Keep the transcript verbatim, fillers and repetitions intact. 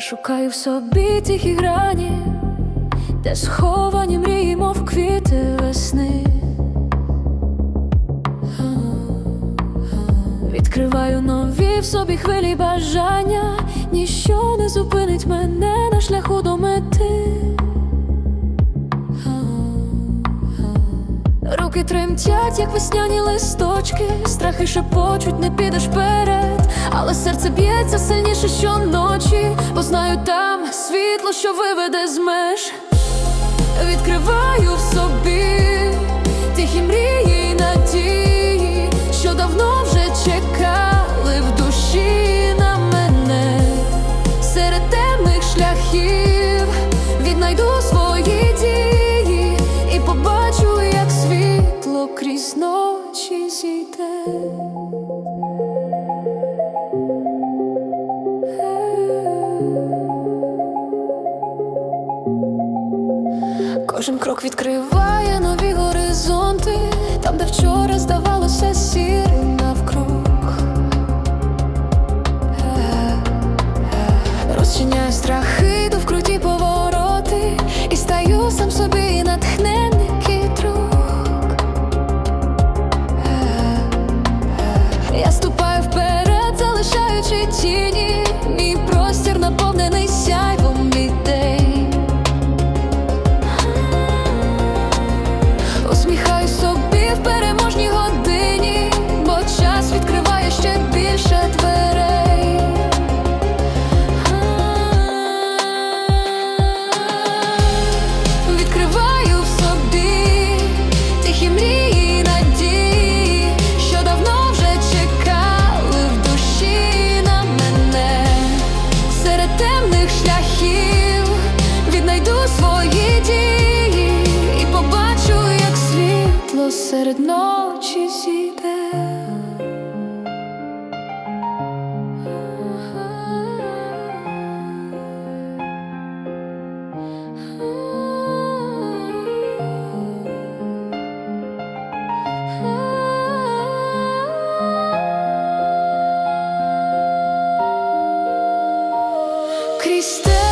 Шукаю в собі тихі грані, де сховані мрії, мов квіти весни. Відкриваю нові в собі хвилі бажання, ніщо не зупинить мене на шляху до мети. Руки тремтять, як весняні листочки, страхи шепочуть, не підеш вперед, але серце б'ється сильніше щоночі, бо знаю, там світло, що виведе з меж. Відкриваю в собі тихі мрії й надії, що давно вже чекали в душі на мене. Серед темних шляхів віднайду свої дії і побачу, як світло крізь ночі зійде. Кожен крок відкриває нові горизонти, там, де вчора здавалося сірим навкруг. Розчиняю страхи, йду в круті повороти і стаю сам собі натхненник і друг. Я ступаю вперед, залишаючи тіні, мій простір наповнений сяйвом ідей. Усміхаю собі в переможній годині, бо час відкриває ще більше дверей. Відкриваю в собі тихі мрії й надії, що давно вже чекали в душі на мене. Серед темних шляхів віднайду свої дії і побачу, як світло серед ночі зійде. Крізь